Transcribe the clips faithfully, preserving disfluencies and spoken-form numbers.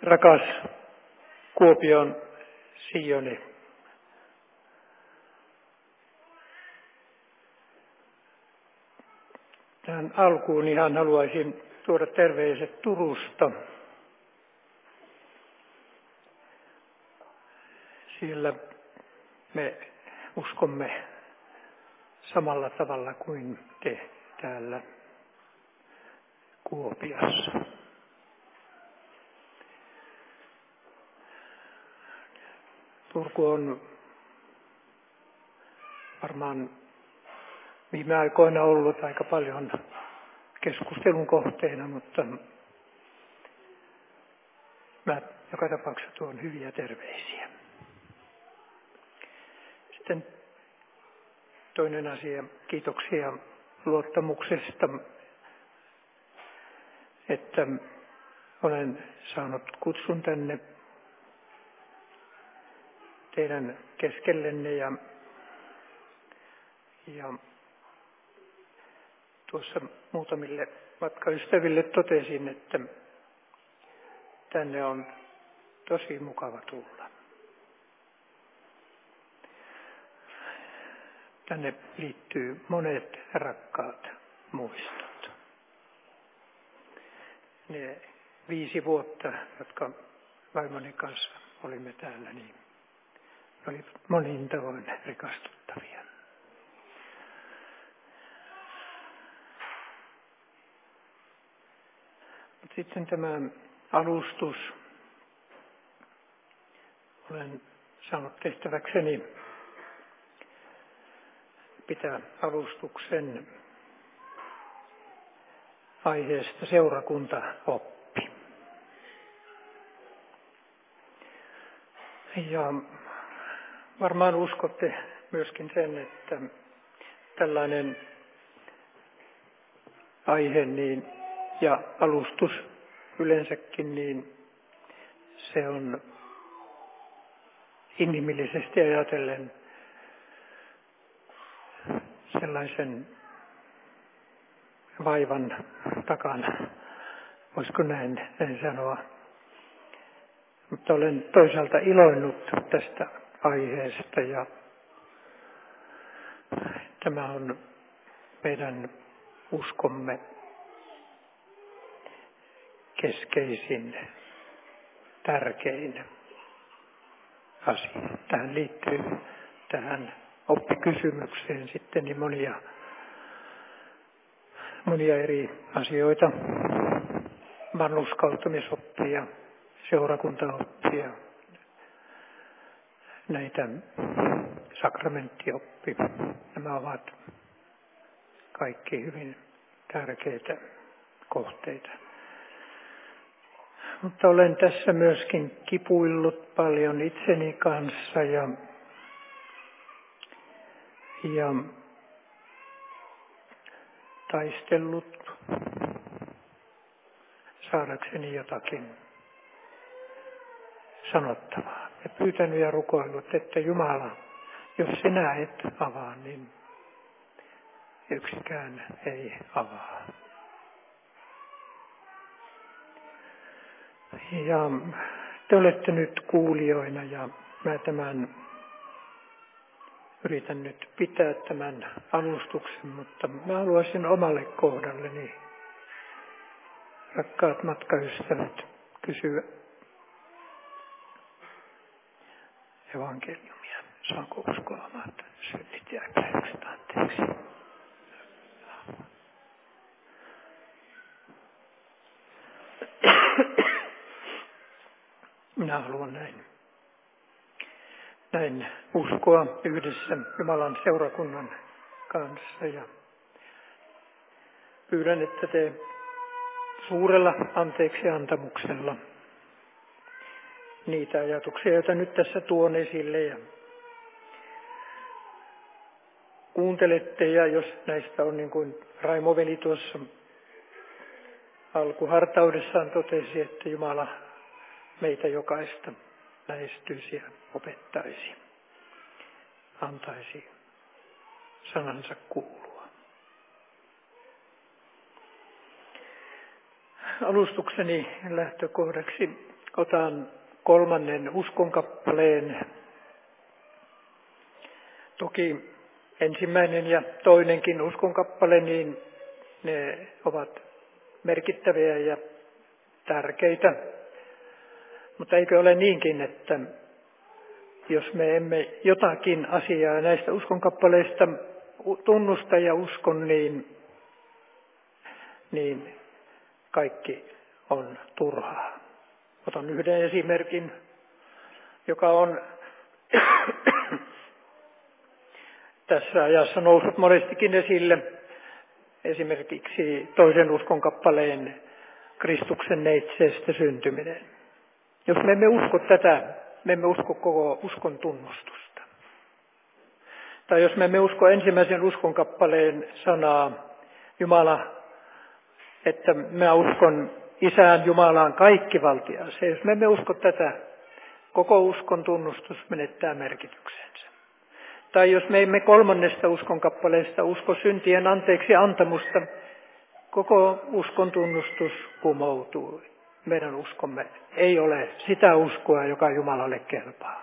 Rakas Kuopion Sioni, tähän alkuun ihan haluaisin tuoda terveiset Turusta. Siellä me uskomme samalla tavalla kuin te täällä Kuopiossa. Turku on varmaan viime aikoina ollut aika paljon keskustelun kohteena, mutta mä joka tapauksessa tuon hyviä terveisiä. Sitten toinen asia, kiitoksia luottamuksesta, että olen saanut kutsun tänne teidän keskellenne ja, ja tuossa muutamille matkaystäville totesin, että tänne on tosi mukava tulla. Tänne liittyy monet rakkaat muistot. Ne viisi vuotta, jotka vaimoni kanssa olimme täällä, niin oli monin tavoin rikastuttavia. Sitten tämä alustus. Olen saanut tehtäväkseni pitää alustuksen aiheesta seurakuntaoppi. Ja varmaan uskotte myöskin sen, että tällainen aihe niin, ja alustus yleensäkin, niin se on inhimillisesti ajatellen sellaisen vaivan takana, voisiko näin, näin sanoa. Mutta olen toisaalta iloinnut tästä aiheesta ja tämä on meidän uskomme keskeisin, tärkein asia. Tähän liittyy tähän oppikysymykseen sitten niin monia, monia eri asioita. Vanhurskautumisoppia, seurakuntaoppia, näitä sakramenttioppia. Nämä ovat kaikki hyvin tärkeitä kohteita. Mutta olen tässä myöskin kipuillut paljon itseni kanssa ja, ja taistellut saadakseni jotakin sanottavaa. Ja pyytänyt ja rukoillut, että Jumala, jos sinä et avaa, niin yksikään ei avaa. Ja te olette nyt kuulijoina ja mä tämän yritän nyt pitää tämän alustuksen, mutta mä haluaisin omalle kohdalleni, rakkaat matkaystävät, kysyä evankeliumia. Saanko uskoa omat synnit ja epäilykset anteeksi? Minä haluan näin, näin uskoa yhdessä Jumalan seurakunnan kanssa ja pyydän, että te suurella anteeksiantamuksella niitä ajatuksia, joita nyt tässä tuon esille ja kuuntelette ja jos näistä on niin kuin Raimo veli tuossa alkuhartaudessaan totesi, että Jumala meitä jokaista lähestyisi ja opettaisi, antaisi sanansa kuulua. Alustukseni lähtökohdaksi otan kolmannen uskonkappaleen. Toki ensimmäinen ja toinenkin uskonkappale, niin ne ovat merkittäviä ja tärkeitä. Mutta eikö ole niinkin, että jos me emme jotakin asiaa näistä uskonkappaleista tunnusta ja uskon, niin, niin kaikki on turhaa. Otan yhden esimerkin, joka on tässä ajassa noussut monestikin esille. Esimerkiksi toisen uskonkappaleen Kristuksen neitseestä syntyminen. Jos me emme usko tätä, me emme usko koko uskon tunnustusta. Tai jos me emme usko ensimmäisen uskonkappaleen sanaa, Jumala, että mä uskon Isään Jumalaan kaikkivaltiaaseen. Jos me emme usko tätä, koko uskon tunnustus menettää merkityksensä. Tai jos me emme kolmannesta uskonkappaleesta usko syntien anteeksi antamusta, koko uskon tunnustus kumoutuu. Meidän uskomme ei ole sitä uskoa, joka Jumalalle kelpaa.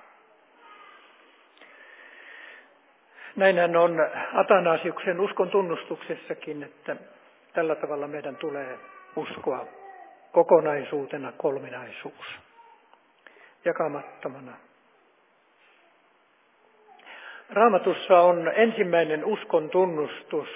Näinhän on Athanasiuksen uskon tunnustuksessakin, että tällä tavalla meidän tulee uskoa kokonaisuutena kolminaisuus, jakamattomana. Raamatussa on ensimmäinen uskon tunnustus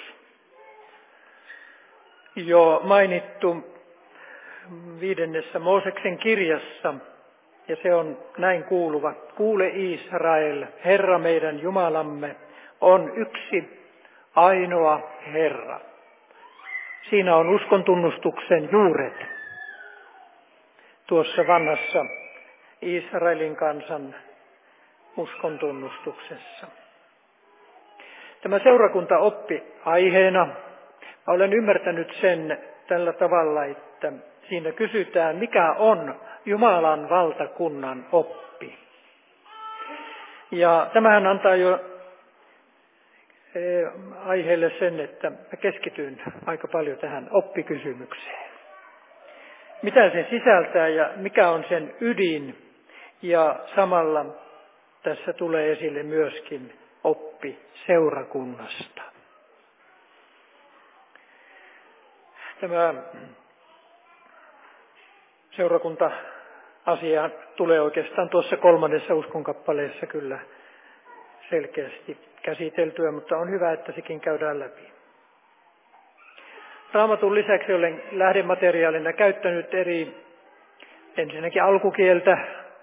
jo mainittu viidennessä Mooseksen kirjassa, ja se on näin kuuluva. Kuule Israel, Herra meidän Jumalamme on yksi ainoa Herra. Siinä on uskon tunnustuksen juuret tuossa vanhassa Israelin kansan uskon tunnustuksessa. Tämä seurakunta oppi aiheena. Mä olen ymmärtänyt sen tällä tavalla, että siinä kysytään, mikä on Jumalan valtakunnan oppi. Ja tämähän antaa jo aiheelle sen, että mä keskityn aika paljon tähän oppikysymykseen. Mitä se sisältää ja mikä on sen ydin, ja samalla tässä tulee esille myöskin oppi seurakunnasta. Tämä seurakunta-asia tulee oikeastaan tuossa kolmannessa uskonkappaleessa kyllä selkeästi käsiteltyä, mutta on hyvä, että sekin käydään läpi. Raamatun lisäksi olen lähdemateriaalina käyttänyt eri, ensinnäkin alkukieltä,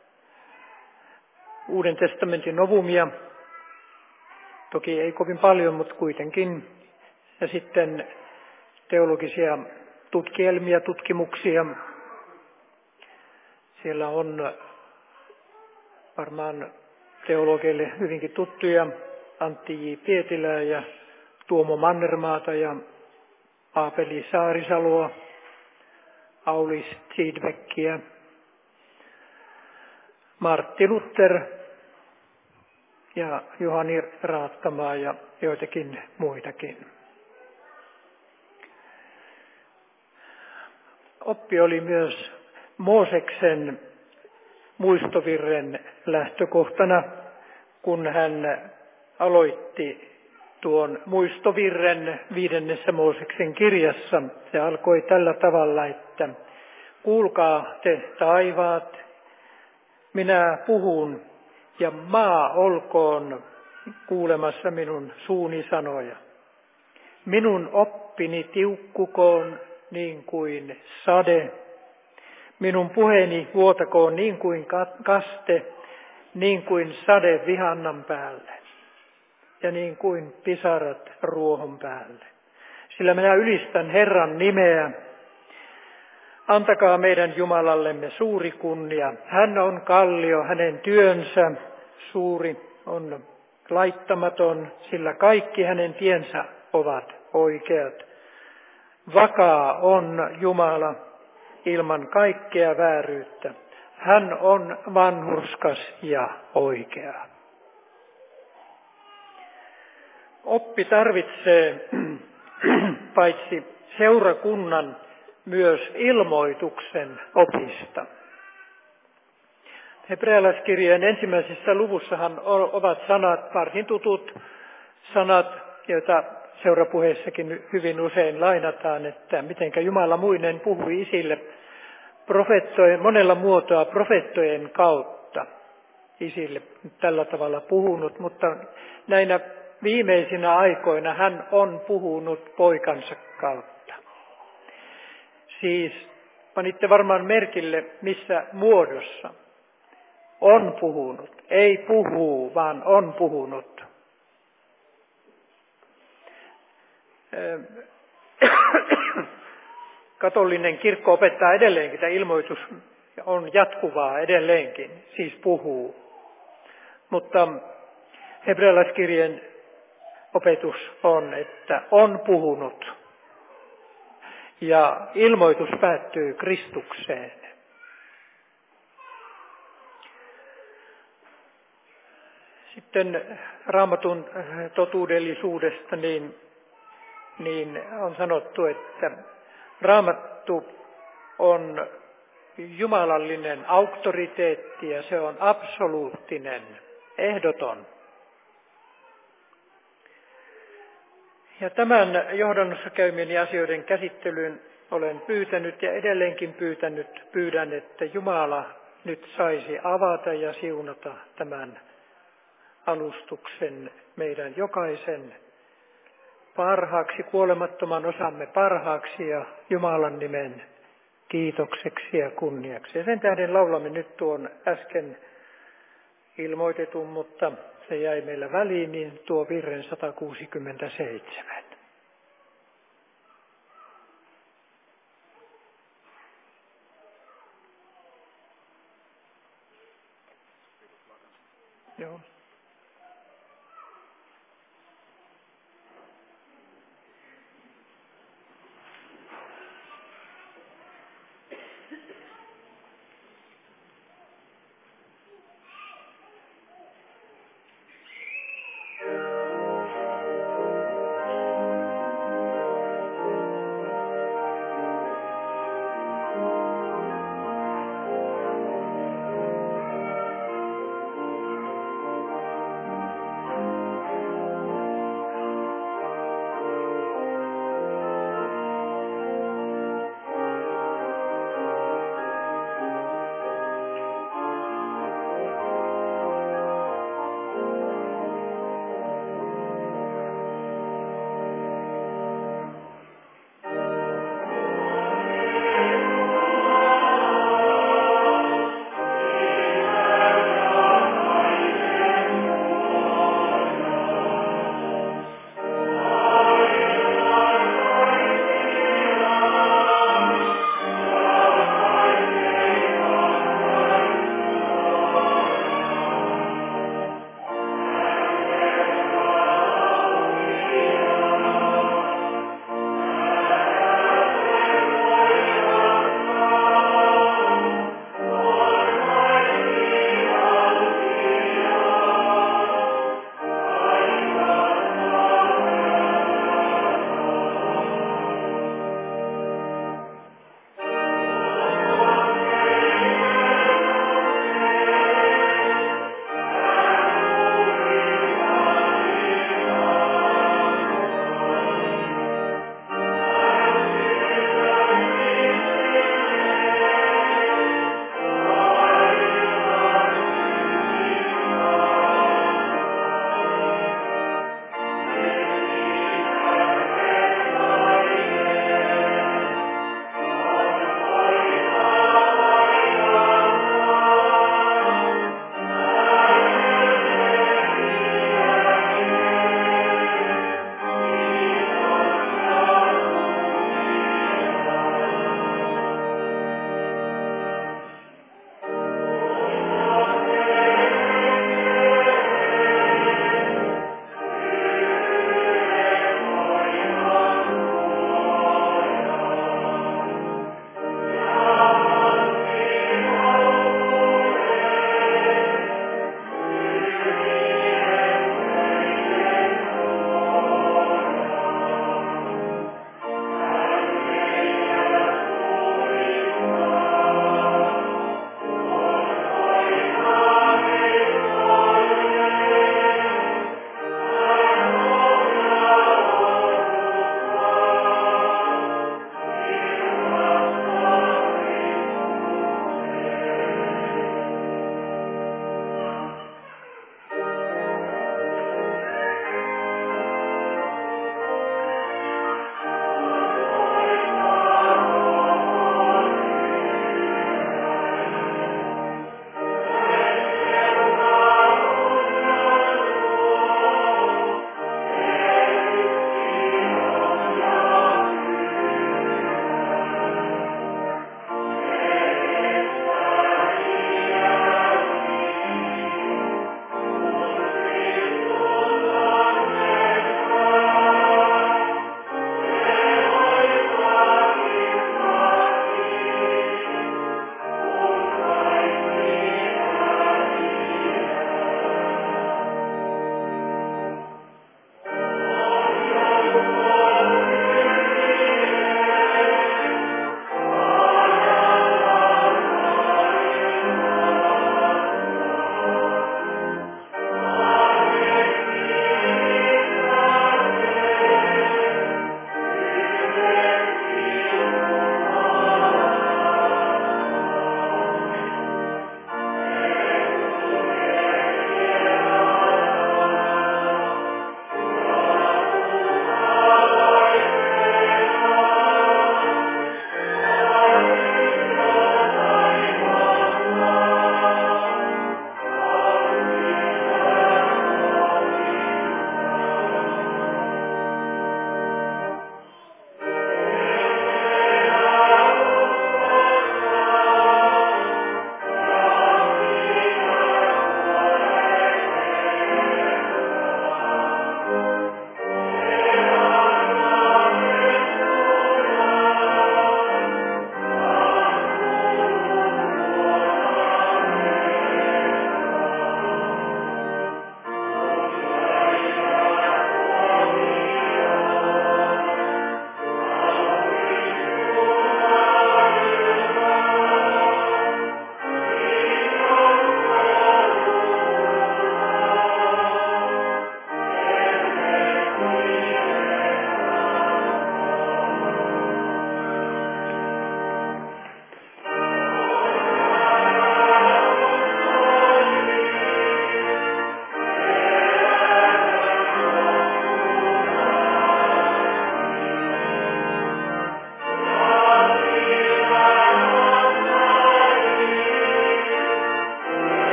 Uuden testamentin novumia, toki ei kovin paljon, mutta kuitenkin, ja sitten teologisia tutkielmia, tutkimuksia. Siellä on varmaan teologeille hyvinkin tuttuja, Antti J. Pietilää ja Tuomo Mannermaata ja Aapeli Saarisaloa, Aulis Tidbeckiä, Martti Luther ja Juhani Raatkamaa ja joitakin muitakin. Oppi oli myös Mooseksen muistovirren lähtökohtana, kun hän aloitti tuon muistovirren viidennessä Mooseksen kirjassa. Se alkoi tällä tavalla, että kuulkaa te taivaat, minä puhun, ja maa olkoon kuulemassa minun suuni sanoja. Minun oppini tiukkukoon niin kuin sade, minun puheeni vuotakoon niin kuin kaste, niin kuin sade vihannan päälle ja niin kuin pisarat ruohon päälle. Sillä minä ylistän Herran nimeä. Antakaa meidän Jumalallemme suuri kunnia. Hän on kallio, hänen työnsä suuri on laittamaton, sillä kaikki hänen tiensä ovat oikeat. Vakaa on Jumala ilman kaikkea vääryyttä. Hän on vanhurskas ja oikea. Oppi tarvitsee paitsi seurakunnan myös ilmoituksen opista. Hebrealaiskirjeen ensimmäisessä luvussahan ovat sanat, varsin tutut sanat, joita seurapuheessakin hyvin usein lainataan, että mitenkä Jumala muinen puhui isille profeettojen, monella muotoa profeettojen kautta. Isille tällä tavalla puhunut, mutta näinä viimeisinä aikoina hän on puhunut poikansa kautta. Siis panitte varmaan merkille, missä muodossa on puhunut. Ei puhuu, vaan on puhunut. Katolinen kirkko opettaa edelleenkin, tämä ilmoitus on jatkuvaa edelleenkin, siis puhuu. Mutta hebrealaiskirjeen opetus on, että on puhunut. Ja ilmoitus päättyy Kristukseen. Sitten Raamatun totuudellisuudesta niin, niin on sanottu, että Raamattu on jumalallinen auktoriteetti ja se on absoluuttinen, ehdoton. Ja tämän johdannossa käymieni asioiden käsittelyyn olen pyytänyt ja edelleenkin pyytänyt, pyydän, että Jumala nyt saisi avata ja siunata tämän alustuksen meidän jokaisen parhaaksi, kuolemattoman osamme parhaaksi ja Jumalan nimen kiitokseksi ja kunniaksi. Ja sen tähden laulamme nyt tuon äsken ilmoitetun, mutta se jäi meillä väliin, niin tuo virren sata kuusikymmentäseitsemän. Joo.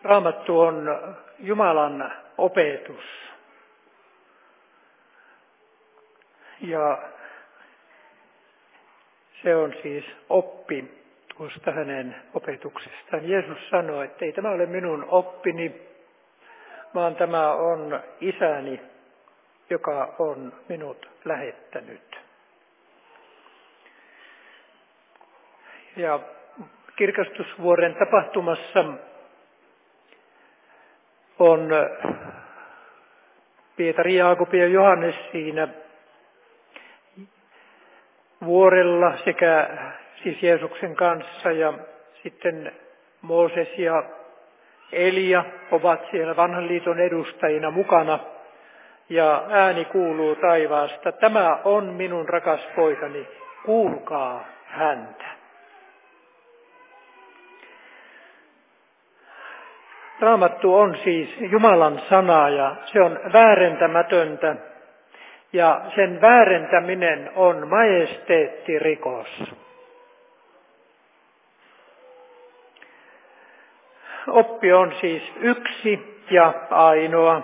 Raamattu on Jumalan opetus. Ja se on siis oppi tuosta hänen opetuksestaan. Jeesus sanoi, että ei tämä ole minun oppini, vaan tämä on isäni, joka on minut lähettänyt. Ja kirkastusvuoden tapahtumassa on Pietari, Jaakob ja Johannes siinä vuorella sekä siis Jeesuksen kanssa, ja sitten Mooses ja Elia ovat siellä vanhan liiton edustajina mukana, ja ääni kuuluu taivaasta: tämä on minun rakas poikani, kuulkaa häntä. Raamattu on siis Jumalan sana, ja se on väärentämätöntä, ja sen väärentäminen on majesteettirikos. Oppi on siis yksi ja ainoa.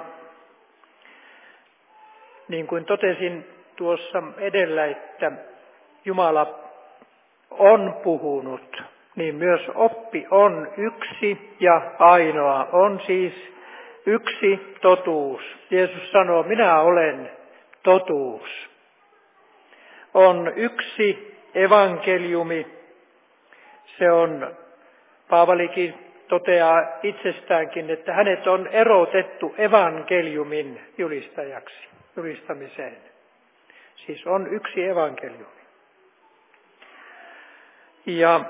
Niin kuin totesin tuossa edellä, että Jumala on puhunut, niin myös oppi on yksi ja ainoa. On siis yksi totuus. Jeesus sanoo, minä olen totuus. On yksi evankeliumi. Se on, Paavalikin toteaa itsestäänkin, että hänet on erotettu evankeliumin julistajaksi, julistamiseen. Siis on yksi evankeliumi. Ja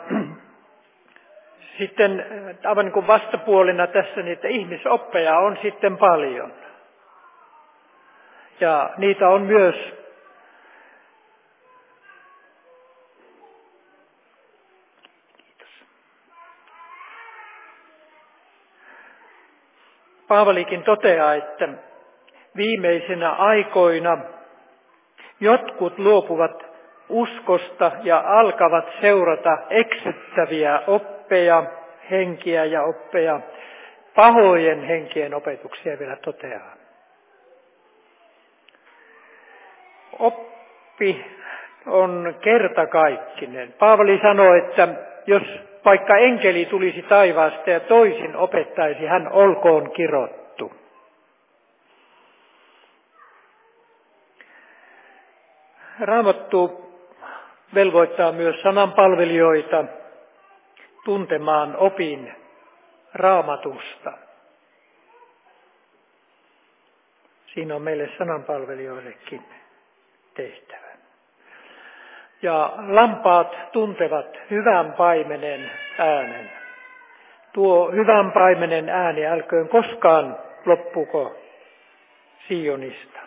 sitten aivan niin kuin vastapuolena tässä niitä ihmisoppeja on sitten paljon. Ja niitä on myös Paavalikin toteaa, että viimeisinä aikoina jotkut luopuvat uskosta ja alkavat seurata eksyttäviä oppeja, henkiä ja oppeja, pahojen henkien opetuksia vielä toteaa. Oppi on kertakaikkinen. Paavali sanoi, että jos vaikka enkeli tulisi taivaasta ja toisin opettaisi, hän olkoon kirottu. Raamattu velvoittaa myös sananpalvelijoita tuntemaan opin Raamatusta. Siinä on meille sananpalvelijoillekin tehtävä. Ja lampaat tuntevat hyvän paimenen äänen. Tuo hyvän paimenen ääni älköön koskaan loppuko Sionista.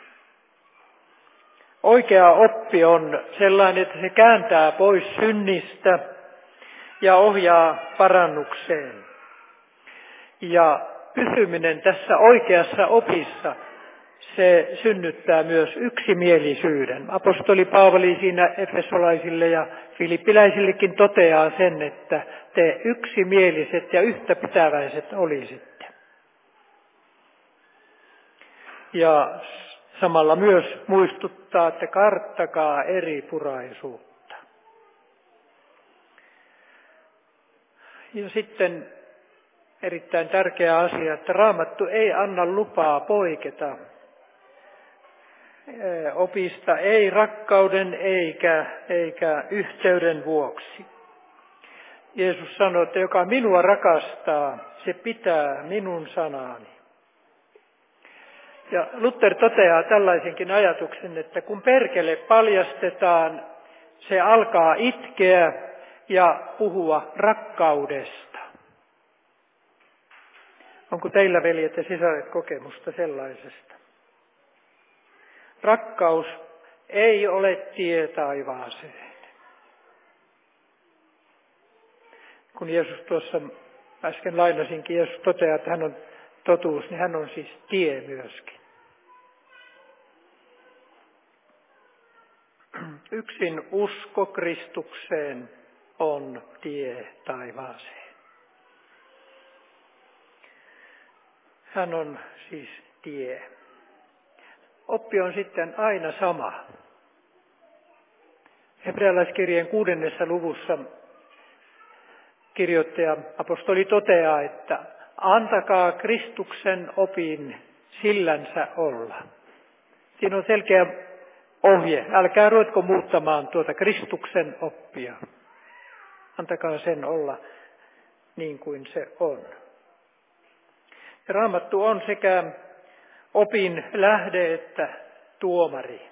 Oikea oppi on sellainen, että se kääntää pois synnistä ja ohjaa parannukseen. Ja pysyminen tässä oikeassa opissa, se synnyttää myös yksimielisyyden. Apostoli Paavali siinä efesolaisille ja filippiläisillekin toteaa sen, että te yksimieliset ja yhtäpitäväiset olisitte. Ja samalla myös muistuttaa, että karttakaa eripuraisuutta. Ja sitten erittäin tärkeä asia, että Raamattu ei anna lupaa poiketa opista, ei rakkauden eikä, eikä yhteyden vuoksi. Jeesus sanoi, että joka minua rakastaa, se pitää minun sanani. Ja Luther toteaa tällaisenkin ajatuksen, että kun perkele paljastetaan, se alkaa itkeä ja puhua rakkaudesta. Onko teillä, veljet ja sisaret, kokemusta sellaisesta? Rakkaus ei ole tie taivaaseen. Kun Jeesus tuossa äsken lainasinkin, Jeesus toteaa, että hän on totuus, niin hän on siis tie myöskin. Yksin usko Kristukseen on tie taivaaseen. Hän on siis tie. Oppi on sitten aina sama. Hebrealaiskirjeen kuudennessa luvussa kirjoittaja apostoli toteaa, että antakaa Kristuksen opin sillänsä olla. Siinä on selkeä ohje. Älkää ruvetko muuttamaan tuota Kristuksen oppia. Antakaa sen olla niin kuin se on. Raamattu on sekä opin lähde että tuomari.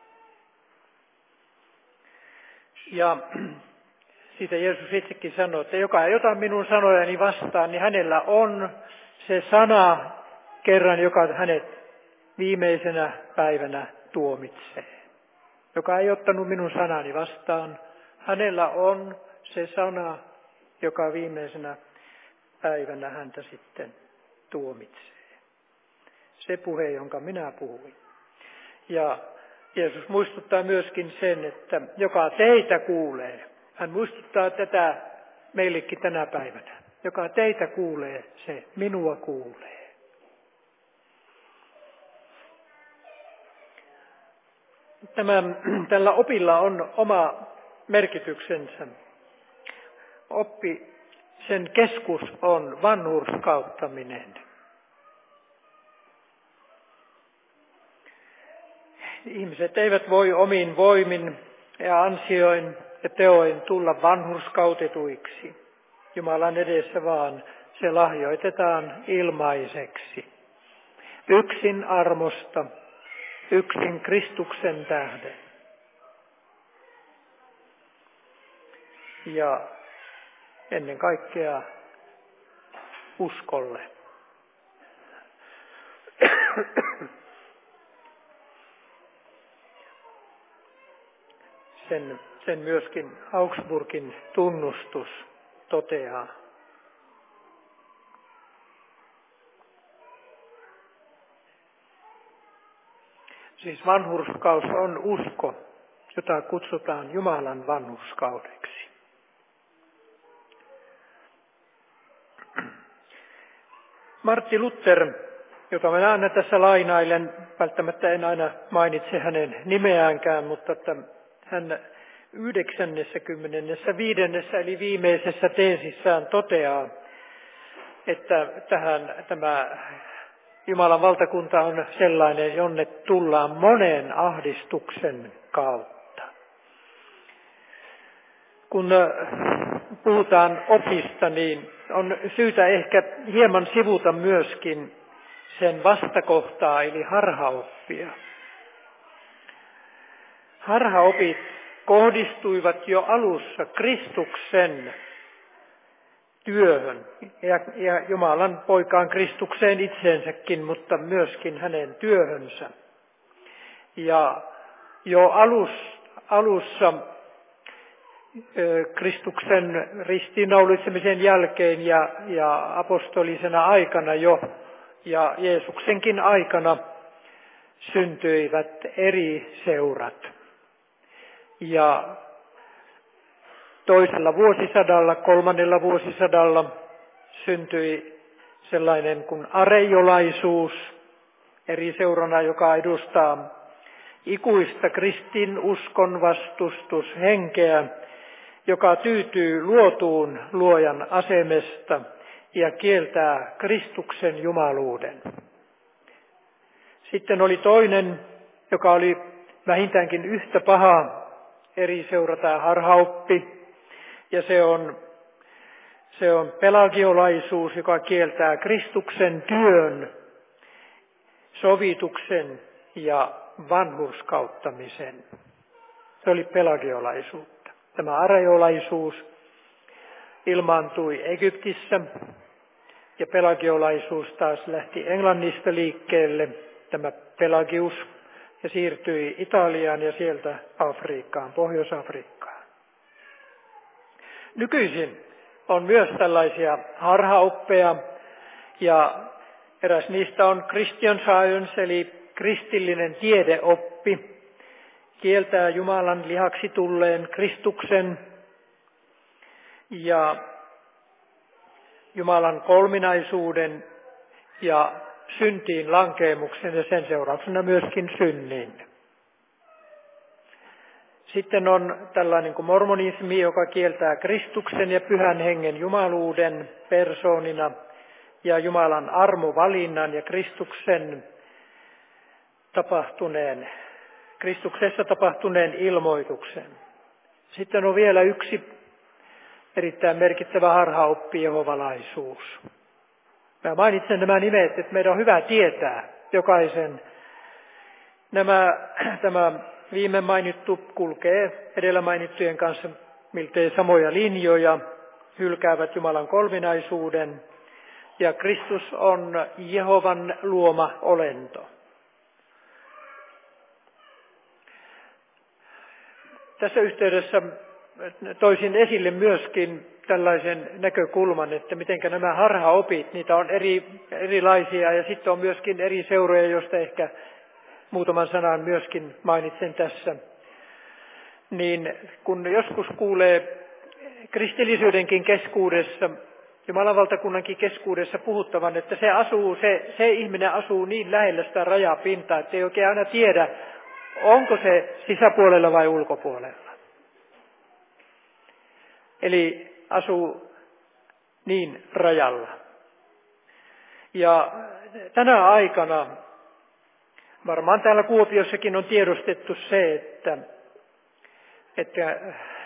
Ja siitä Jeesus itsekin sanoi, että joka ei ota minun sanojani vastaan, niin hänellä on se sana kerran, joka hänet viimeisenä päivänä tuomitsee. Joka ei ottanut minun sanani vastaan, hänellä on se sana, joka viimeisenä päivänä häntä sitten tuomitsee. Se puhe, jonka minä puhuin. Ja Jeesus muistuttaa myöskin sen, että joka teitä kuulee, hän muistuttaa tätä meillekin tänä päivänä. Joka teitä kuulee, se minua kuulee. Tämä, tällä opilla on oma merkityksensä. Oppi, sen keskus on vanhurskauttaminen. Ihmiset eivät voi omin voimin ja ansioin ja teoin tulla vanhurskautetuiksi. Jumalan edessä vaan se lahjoitetaan ilmaiseksi. Yksin armosta, yksin Kristuksen tähden. Ja ennen kaikkea uskolle. Sen, sen myöskin Augsburgin tunnustus toteaa. Siis vanhurskaus on usko, jota kutsutaan Jumalan vanhurskaudeksi. Martti Luther, jota minä aina tässä lainailen, välttämättä en aina mainitse hänen nimeäänkään, mutta että hän yhdeksännessä viidennessä eli viimeisessä teesissään toteaa, että tähän, tämä Jumalan valtakunta on sellainen, jonne tullaan monen ahdistuksen kautta. Kun puhutaan opista, niin on syytä ehkä hieman sivuta myöskin sen vastakohtaa, eli harhaoppia. Harhaopit kohdistuivat jo alussa Kristuksen työhön ja, ja Jumalan poikaan Kristukseen itseensäkin, mutta myöskin hänen työhönsä. Ja jo alus, alussa Kristuksen ristiinnaulitsemisen jälkeen ja, ja apostolisena aikana jo ja Jeesuksenkin aikana syntyivät eri seurat. Ja toisella vuosisadalla, kolmannella vuosisadalla syntyi sellainen kuin areiolaisuus, eri seurana, joka edustaa ikuista kristinuskon vastustushenkeä, joka tyytyy luotuun luojan asemesta ja kieltää Kristuksen jumaluuden. Sitten oli toinen, joka oli vähintäänkin yhtä paha, eri seura tai harhaoppi, ja se on, se on pelagiolaisuus, joka kieltää Kristuksen työn, sovituksen ja vanhurskauttamisen. Se oli pelagiolaisuutta. Tämä areiolaisuus ilmaantui Egyptissä ja pelagiolaisuus taas lähti Englannista liikkeelle, tämä Pelagius, ja siirtyi Italiaan ja sieltä Afrikkaan, Pohjois-Afrikkaan. Nykyisin on myös tällaisia harhaoppeja, ja eräs niistä on Christian Science, eli kristillinen tiedeoppi, kieltää Jumalan lihaksi tulleen Kristuksen ja Jumalan kolminaisuuden ja syntiin lankeemuksen ja sen seurauksena myöskin synnin. Sitten on tällainen kuin mormonismi, joka kieltää Kristuksen ja Pyhän Hengen jumaluuden persoonina ja Jumalan armovalinnan ja Kristuksen tapahtuneen, Kristuksessa tapahtuneen ilmoituksen. Sitten on vielä yksi erittäin merkittävä harhaoppi, jehovalaisuus. Mä mainitsen nämä nimet, että meidän on hyvä tietää jokaisen. Nämä, tämä viime mainittu kulkee edellä mainittujen kanssa miltei samoja linjoja, hylkäävät Jumalan kolminaisuuden, ja Kristus on Jehovan luoma olento. Tässä yhteydessä toisin esille myöskin tällaisen näkökulman, että miten nämä harhaopit, niitä on eri, erilaisia, ja sitten on myöskin eri seuroja, joista ehkä muutaman sanan myöskin mainitsen tässä. Niin kun joskus kuulee kristillisyydenkin keskuudessa, Jumalan valtakunnankin keskuudessa puhuttavan, että se, asuu, se, se ihminen asuu niin lähellä sitä rajapintaa, että ei oikein aina tiedä, onko se sisäpuolella vai ulkopuolella. Eli asuu niin rajalla. Ja tänä aikana varmaan täällä Kuopiossakin on tiedostettu se, että, että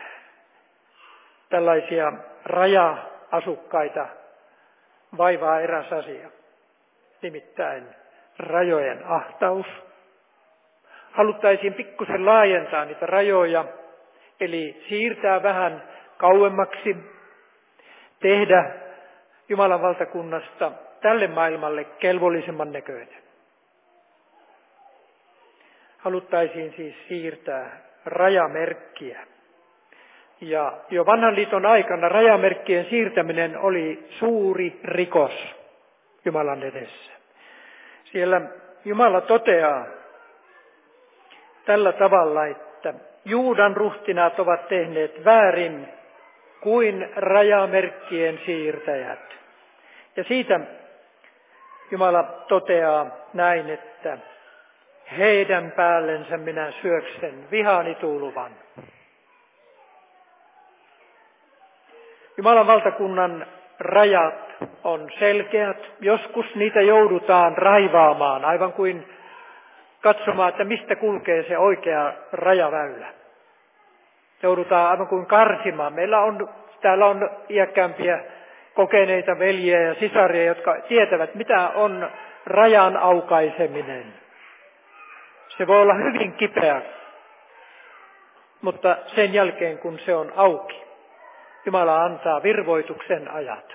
tällaisia raja-asukkaita vaivaa eräs asia, nimittäin rajojen ahtaus. Haluttaisiin pikkusen laajentaa niitä rajoja, eli siirtää vähän kauemmaksi, tehdä Jumalan valtakunnasta tälle maailmalle kelvollisemman näköinen. Haluttaisiin siis siirtää rajamerkkiä. Ja jo vanhan liiton aikana rajamerkkien siirtäminen oli suuri rikos Jumalan edessä. Siellä Jumala toteaa tällä tavalla, että Juudan ruhtinaat ovat tehneet väärin kuin rajamerkkien siirtäjät. Ja siitä Jumala toteaa näin, että heidän päällensä minä syöksen vihaani tuuluvan. Jumalan valtakunnan rajat on selkeät. Joskus niitä joudutaan raivaamaan, aivan kuin katsomaan, että mistä kulkee se oikea rajaväylä. Joudutaan aivan kuin karsimaan. Meillä on, täällä on iäkkäämpiä kokeneita veljiä ja sisaria, jotka tietävät, mitä on rajan aukaiseminen. Se voi olla hyvin kipeä, mutta sen jälkeen kun se on auki, Jumala antaa virvoituksen ajat.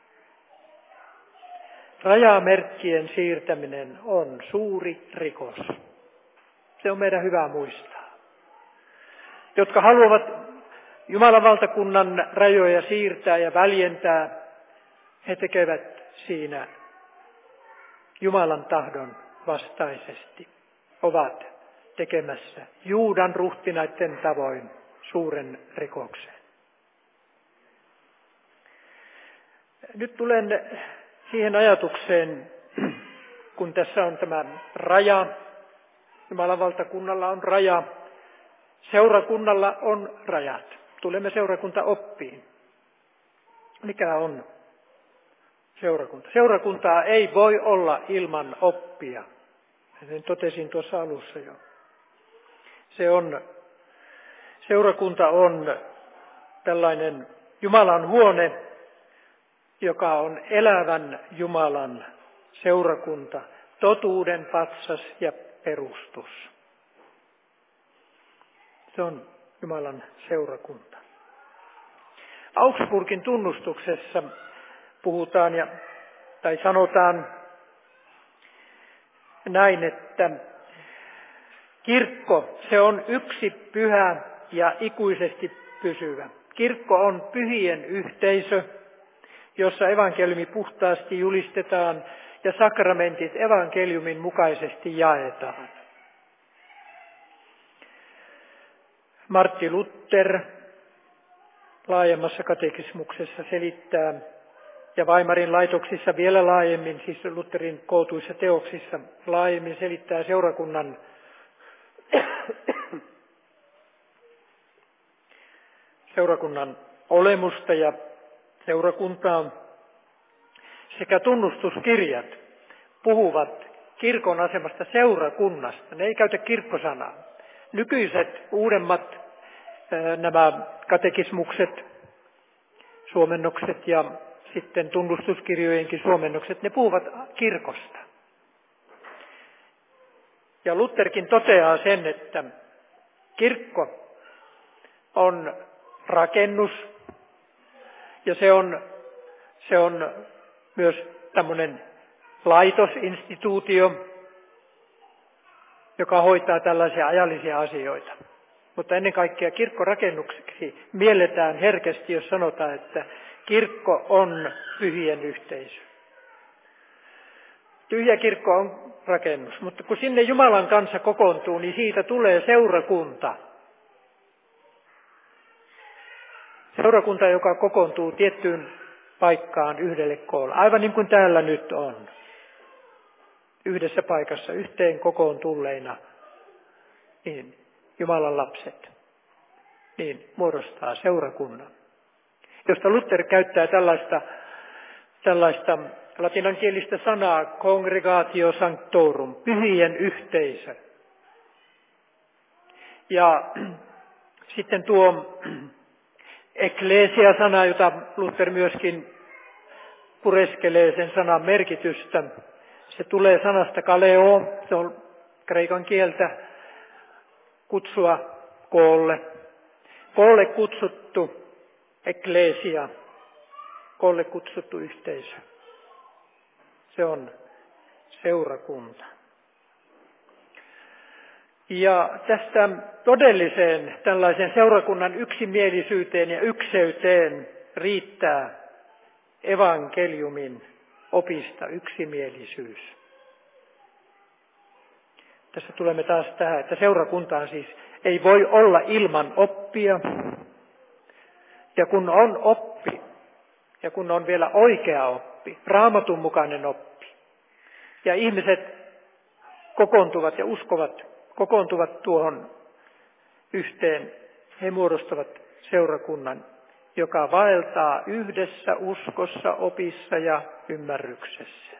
Rajamerkkien siirtäminen on suuri rikos. Se on meidän hyvä muistaa. Jotka haluavat Jumalan valtakunnan rajoja siirtää ja väljentää, he tekevät siinä Jumalan tahdon vastaisesti. Ovat tekemässä Juudan ruhtinaiden tavoin suuren rikoksen. Nyt tulen siihen ajatukseen, kun tässä on tämä raja, Jumalan valtakunnalla on raja, seurakunnalla on rajat. Tulemme seurakuntaoppiin. Mikä on seurakunta? Seurakuntaa ei voi olla ilman oppia. Sen totesin tuossa alussa jo. Se on, seurakunta on tällainen Jumalan huone, joka on elävän Jumalan seurakunta, totuuden patsas ja perustus. Se on Jumalan seurakunta. Augsburgin tunnustuksessa puhutaan ja, tai sanotaan näin, että kirkko, se on yksi pyhä ja ikuisesti pysyvä. Kirkko on pyhien yhteisö, jossa evankeliumi puhtaasti julistetaan ja sakramentit evankeliumin mukaisesti jaetaan. Martti Luther laajemmassa katekismuksessa selittää ja Weimarin laitoksissa vielä laajemmin, siis Lutherin kootuissa teoksissa laajemmin selittää seurakunnan seurakunnan olemusta ja seurakuntaa. Sekä tunnustuskirjat puhuvat kirkon asemasta seurakunnasta. Ne ei käytä kirkkosanaa. Nykyiset uudemmat nämä katekismukset, suomennokset ja sitten tunnustuskirjojenkin suomennokset, ne puhuvat kirkosta. Ja Lutherkin toteaa sen, että kirkko on rakennus ja se on, se on myös tämmöinen laitosinstituutio, joka hoitaa tällaisia ajallisia asioita. Mutta ennen kaikkea kirkkorakennukseksi mielletään herkästi, jos sanotaan, että kirkko on pyhien yhteisö. Tyhjä kirkko on rakennus, mutta kun sinne Jumalan kanssa kokoontuu, niin siitä tulee seurakunta. Seurakunta, joka kokoontuu tiettyyn paikkaan yhdelle koolle, aivan niin kuin täällä nyt on. Yhdessä paikassa yhteen kokoon tulleina, niin Jumalan lapset, niin muodostaa seurakunnan, josta Luther käyttää tällaista, tällaista latinankielistä sanaa congregatio sanctorum, pyhien yhteisö. Ja sitten tuo ekklesia-sana, jota Luther myöskin pureskelee sen sanan merkitystä, se tulee sanasta kaleo, se on kreikan kieltä, kutsua koolle. Koolle kutsuttu ekklesia, koolle kutsuttu yhteisö. Se on seurakunta. Ja tästä todelliseen tällaisen seurakunnan yksimielisyyteen ja ykseyteen riittää evankeliumin opista yksimielisyys. Tässä tulemme taas tähän, että seurakuntaan siis ei voi olla ilman oppia. Ja kun on oppi, ja kun on vielä oikea oppi, Raamatun mukainen oppi, ja ihmiset kokoontuvat ja uskovat, kokoontuvat tuohon yhteen, he muodostavat seurakunnan, joka vaeltaa yhdessä uskossa, opissa ja ymmärryksessä.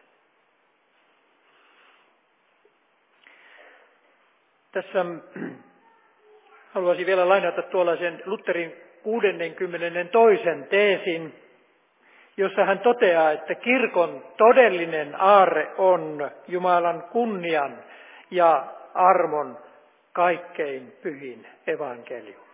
Tässä haluaisin vielä lainata tuollaisen Lutherin kuudennenkymmenennentoisen teesin, jossa hän toteaa, että kirkon todellinen aarre on Jumalan kunnian ja armon kaikkein pyhin evankeliumi.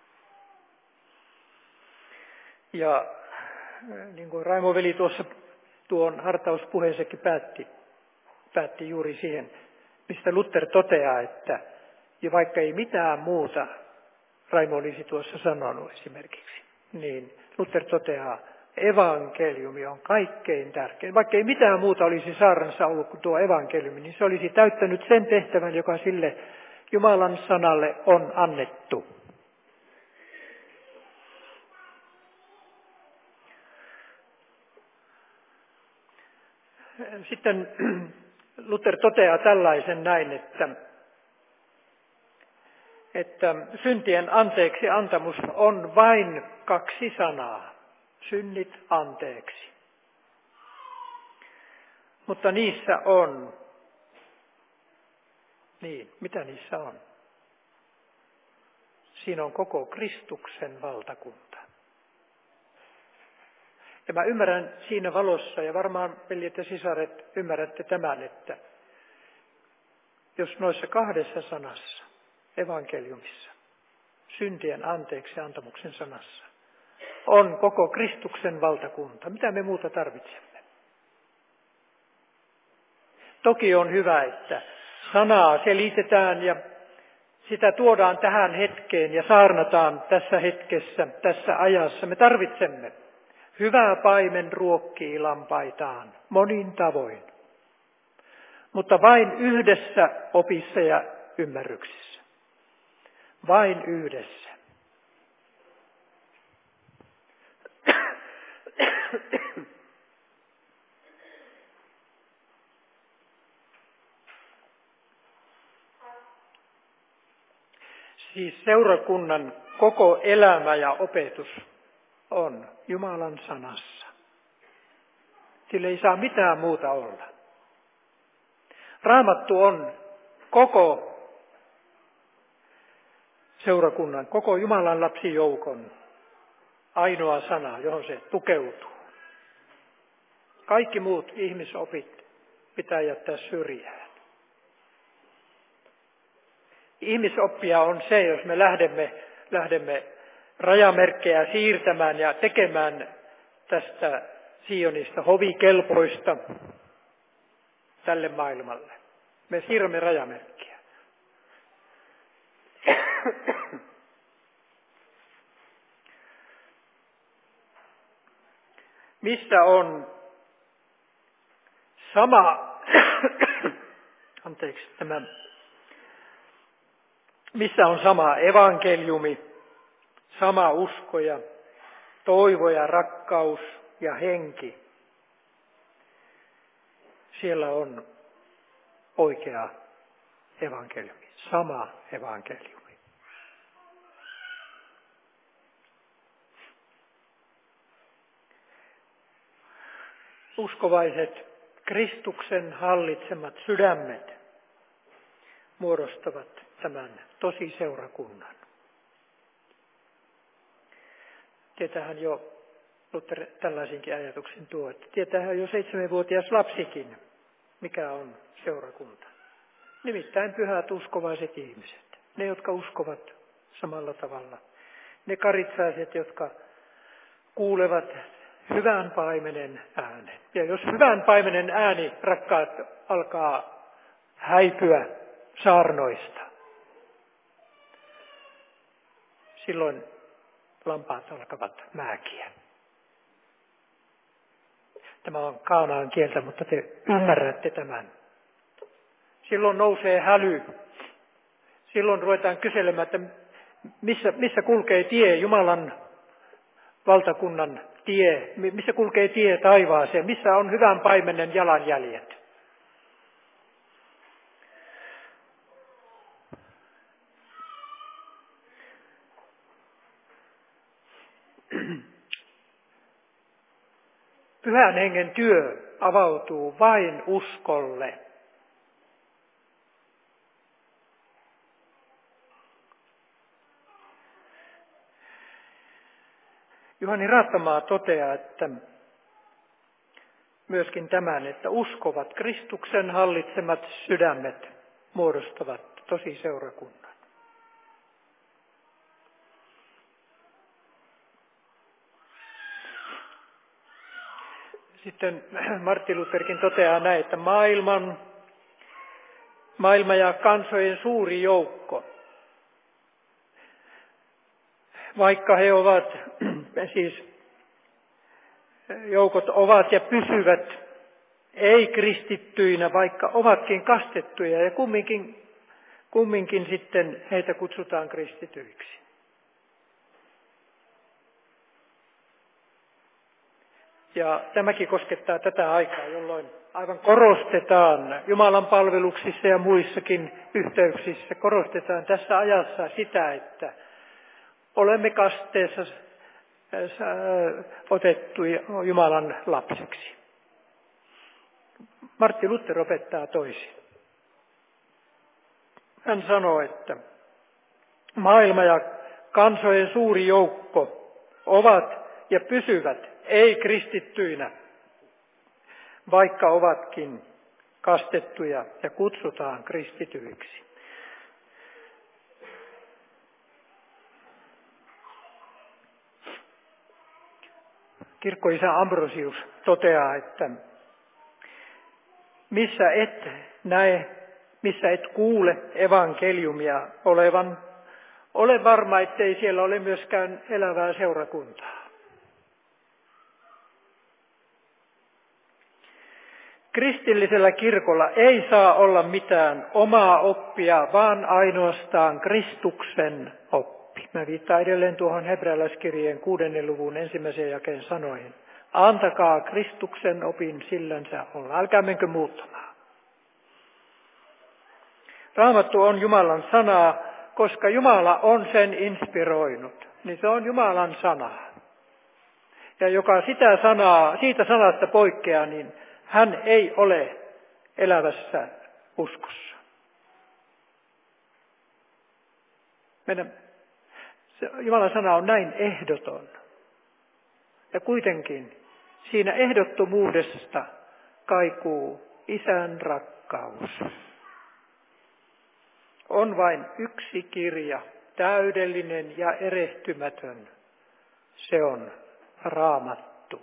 Ja niin kuin Raimo veli tuossa tuon hartauspuheeseenkin päätti, päätti juuri siihen, mistä Luther toteaa, että ja vaikka ei mitään muuta Raimo olisi tuossa sanonut esimerkiksi, niin Luther toteaa, evankeliumi on kaikkein tärkein. Vaikka ei mitään muuta olisi saarnassa ollut kuin tuo evankeliumi, niin se olisi täyttänyt sen tehtävän, joka sille Jumalan sanalle on annettu. Sitten Luther toteaa tällaisen näin, että, että syntien anteeksi antamus on vain kaksi sanaa. Synnit anteeksi. Mutta niissä on, niin, mitä niissä on? Siinä on koko Kristuksen valtakunta. Ja mä ymmärrän siinä valossa, ja varmaan veljet ja sisaret ymmärrätte tämän, että jos noissa kahdessa sanassa, evankeliumissa, syntien anteeksi antamuksen sanassa, on koko Kristuksen valtakunta, mitä me muuta tarvitsemme? Toki on hyvä, että sanaa selitetään ja sitä tuodaan tähän hetkeen ja saarnataan tässä hetkessä, tässä ajassa. Me tarvitsemme. Hyvä paimen ruokkii lampaitaan monin tavoin, mutta vain yhdessä opissa ja ymmärryksissä. Vain yhdessä. Siis seurakunnan koko elämä ja opetus on Jumalan sanassa. Sillä ei saa mitään muuta olla. Raamattu on koko seurakunnan, koko Jumalan lapsijoukon ainoa sana, johon se tukeutuu. Kaikki muut ihmisopit pitää jättää syrjään. Ihmisoppia on se, jos me lähdemme, lähdemme rajamerkkejä siirtämään ja tekemään tästä Sionista hovikelpoista tälle maailmalle. Me siirrämme rajamerkkiä. Missä on sama, anteeksi, tämä, missä on sama evankeliumi, sama usko ja toivo ja rakkaus ja henki, siellä on oikea evankeliumi, sama evankeliumi. Uskovaiset Kristuksen hallitsemat sydämet muodostavat tämän tosiseurakunnan. Tietäähän jo, Luther tällaisinkin ajatuksin tuo, että tietäähän jo seitsemänvuotias lapsikin, mikä on seurakunta. Nimittäin pyhät uskovaiset ihmiset, ne jotka uskovat samalla tavalla. Ne karitsaiset, jotka kuulevat hyvän paimenen äänen. Ja jos hyvän paimenen ääni, rakkaat, alkaa häipyä saarnoista, silloin lampaat alkavat määkiä. Tämä on kaanaan kieltä, mutta te ymmärrätte tämän. Silloin nousee häly. Silloin ruvetaan kyselemään, että missä, missä kulkee tie, Jumalan valtakunnan tie, missä kulkee tie taivaaseen, missä on hyvän paimenen jalanjäljet. Pyhän hengen työ avautuu vain uskolle. Juhani Raattamaa toteaa, että myöskin tämän, että uskovat Kristuksen hallitsemat sydämet muodostavat tosi seurakunnan. Sitten Martin Lutherkin toteaa näin, että maailman, maailma ja kansojen suuri joukko, vaikka he ovat, siis joukot ovat ja pysyvät ei-kristittyinä, vaikka ovatkin kastettuja ja kumminkin, kumminkin sitten heitä kutsutaan kristityiksi. Ja tämäkin koskettaa tätä aikaa, jolloin aivan korostetaan Jumalan palveluksissa ja muissakin yhteyksissä, korostetaan tässä ajassa sitä, että olemme kasteessa otettu Jumalan lapseksi. Martti Luther opettaa toisin. Hän sanoo, että maailma ja kansojen suuri joukko ovat ja pysyvät ei-kristittyinä, vaikka ovatkin kastettuja ja kutsutaan kristityiksi. Kirkkoisä Ambrosius toteaa, että missä et näe, missä et kuule evankeliumia olevan, ole varma, ettei siellä ole myöskään elävää seurakuntaa. Kristillisellä kirkolla ei saa olla mitään omaa oppia, vaan ainoastaan Kristuksen oppi. Mä viittaan edelleen tuohon hebrealaiskirjeen kuudennen luvun ensimmäisen jakeen sanoihin. Antakaa Kristuksen opin sillänsä olla. Älkää menkö muuttamaan. Raamattu on Jumalan sanaa, koska Jumala on sen inspiroinut, niin se on Jumalan sana. Ja joka sitä sanaa, siitä sanasta poikkeaa, niin hän ei ole elävässä uskossa. Meidän, se, Jumalan sana on näin ehdoton. Ja kuitenkin siinä ehdottomuudesta kaikuu Isän rakkaus. On vain yksi kirja, täydellinen ja erehtymätön. Se on Raamattu.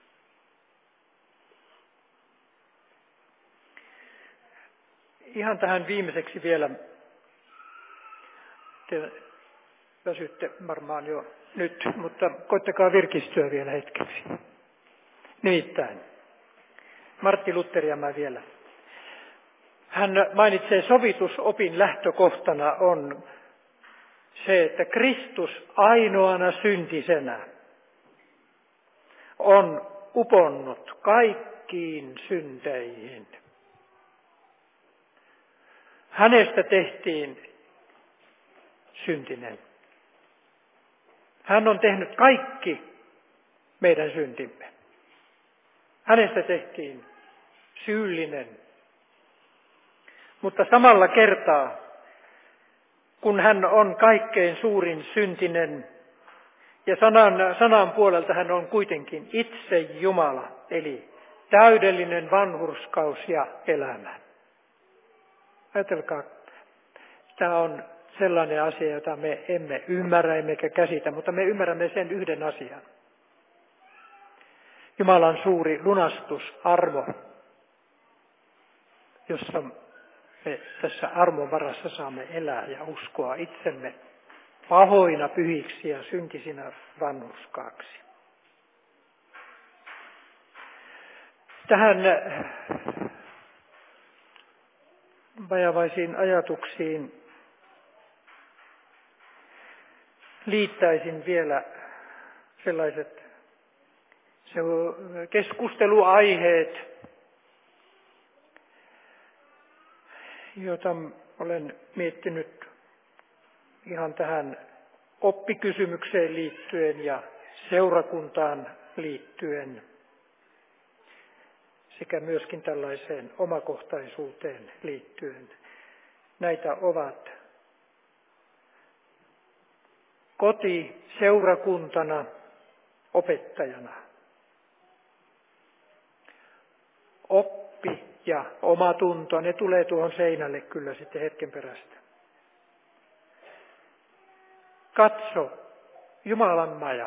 Ihan tähän viimeiseksi vielä. Te väsytte varmaan jo nyt, mutta koittakaa virkistyä vielä hetkeksi. Nimittäin, Martti Lutheria mä vielä. Hän mainitsee sovitusopin lähtökohtana on se, että Kristus ainoana syntisenä on uponnut kaikkiin synteihin. Hänestä tehtiin syntinen. Hän on tehnyt kaikki meidän syntimme. Hänestä tehtiin syyllinen. Mutta samalla kertaa, kun hän on kaikkein suurin syntinen, ja sanan, sanan puolelta hän on kuitenkin itse Jumala, eli täydellinen vanhurskaus ja elämä. Ajatelkaa, tämä on sellainen asia, jota me emme ymmärrä emmekä käsitä, mutta me ymmärrämme sen yhden asian. Jumalan suuri lunastus, armo, jossa me tässä armon varassa saamme elää ja uskoa itsemme pahoina pyhiksi ja syntisinä vanhurskaaksi. Tähän vajavaisiin ajatuksiin liittäisin vielä sellaiset keskusteluaiheet, joita olen miettinyt ihan tähän oppikysymykseen liittyen ja seurakuntaan liittyen sekä myöskin tällaiseen omakohtaisuuteen liittyen. Näitä ovat koti seurakuntana, opettajana. Oppi ja omatunto, ne tulee tuohon seinälle kyllä sitten hetken perästä. Katso, Jumalan maja.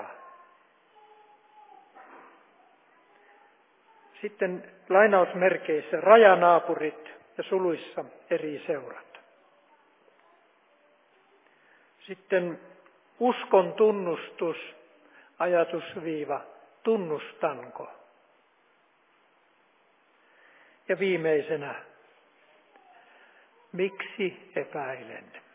Sitten lainausmerkeissä rajanaapurit ja suluissa eri seurat. Sitten uskon tunnustus, ajatusviiva, tunnustanko. Ja viimeisenä, miksi epäilen?